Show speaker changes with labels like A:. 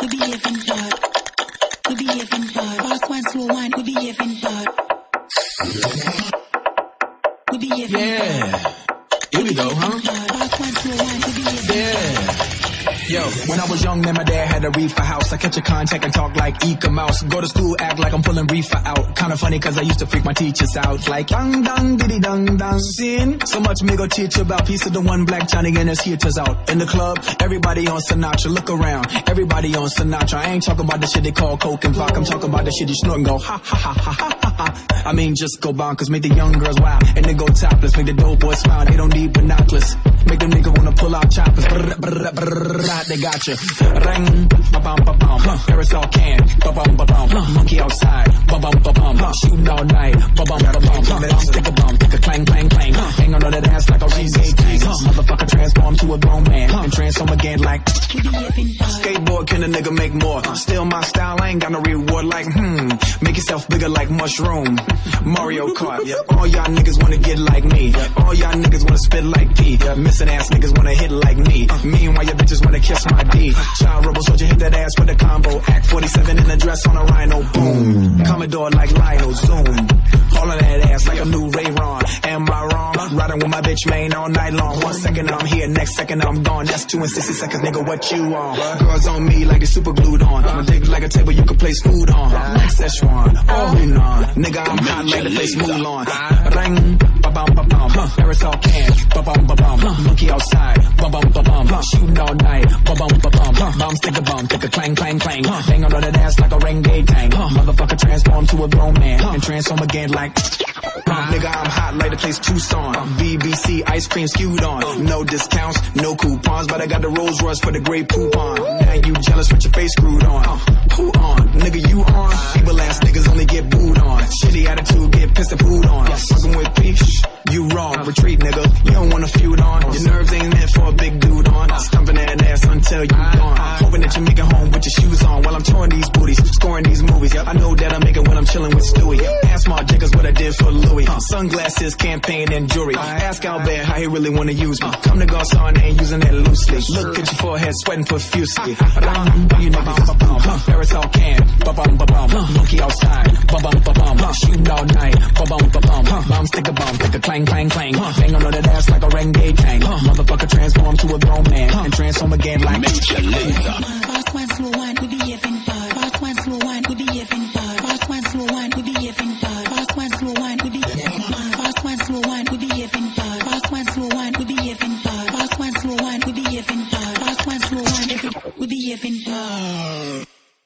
A: we behaving bad. We behaving bad. Fast one, slow one, we behaving bad. We behaving bad.
B: Here we go, huh?
A: Fast one, slow one, we behaving bad.
B: Yo, when I was young, man, my dad had a reefer house. I catch a contact and talk like Eka Mouse. Go to school, act like I'm pulling reefer out. Kinda funny cause I used to freak my teachers out. Like, dang, dang, diddy, dang, dang, sin. So much me go teach you about. Piece of the one black Johnny and his heaters out. In the club, everybody on Sinatra. Look around, everybody on Sinatra. I ain't talking about the shit they call coke and vodka. I'm talking about the shit you snort and go, ha, ha, ha, ha, ha, ha. I mean, just go bonkers. Make the young girls wild and then go topless. Make the dope boys smile, they don't need binoculars. Make them niggas wanna pull out choppers. Brr, brr, brr, they got you. Ring, ba-bum, ba-bum. Parasol can, ba-bum, ba-bum. Monkey outside, ba-bum, ba-bum. Shooting all night, ba-bum, ba-bum. Stick a bum, take a clang, clang, clang. Hang on to that ass like a reggae tank. Motherfucker transform to a grown man and transform again like skateboard. Can a nigga make more? Still my style, I ain't got no reward like make yourself bigger like mushroom. Mario Kart, all y'all niggas wanna get like me. All y'all niggas wanna spit like P. Missing ass niggas wanna hit like me. Meanwhile your bitches wanna kiss my D. Child rebel soldier hit that ass with a combo. Act 47 in a dress on a rhino. Boom. Commodore like Lionel. Zoom. Hauling that ass like a new Ray-Ron. Am I wrong? Riding with my bitch main all night long. 1 second I'm here, next second I'm gone. That's 2 and 60 seconds, nigga, what you on? Girls on me like they super glued on. My dick like a table you can place food on. Like Szechuan, oh nah. Nigga, I'm hot like the place Mulan. Ring, ba-bum, ba-bum. Parasol can, ba-bum, ba-bum. Monkey outside, ba-bum, ba-bum. Shooting all night, ba-bum, ba-bum. Bomb, stick a bum, take a clang, clang, clang. Hang on to that ass like a reggae tank. Motherfucker transform to a grown man and transform again like nigga, I'm hot like the place Tucson. BBC ice cream skewed on. No discounts, no coupons, but I got the Rolls Royce for the great poupon. Now you jealous with your face screwed on. Who on? Nigga, you on? Evil ass niggas only get booed on. Shitty attitude, get pissed and pooed on. Fucking with peace, you wrong. Retreat, nigga, you don't wanna feud on. Your nerves ain't meant for a big dude on. Stumping that ass until you gone. Hoping that you make it home with your shoes on while I'm touring these booties, scoring these movies. I know that I make it when I'm chilling with Stewie. Ask my jiggers what I did for Louis. Sunglasses, campaign, and jewelry. Ask Albert how he really wanna use me. Come to Garcon, ain't using that loosely. Look at your forehead, sweating profusely. You niggas, Parasol can, ba-bum, ba-bum. Monkey outside, ba-bum, ba-bum. Shooting all night, ba-bum, ba-bum. Bomb, stick a bum, take a clang, clang, clang. Hang on to that ass like a reggae tank. Motherfucker transform to a grown man and transform again like Major Lazer.
A: Fast one, slow one, we behaving bad. Fast one, slow one, we behaving bad. Fast one, slow one, we behaving bad. Fast one, slow one, we behaving bad. Fast one, slow one, we behaving bad. Fast one, slow one, we behaving bad. Fast one, slow one, we behaving bad. Fast one, slow one, we behaving bad.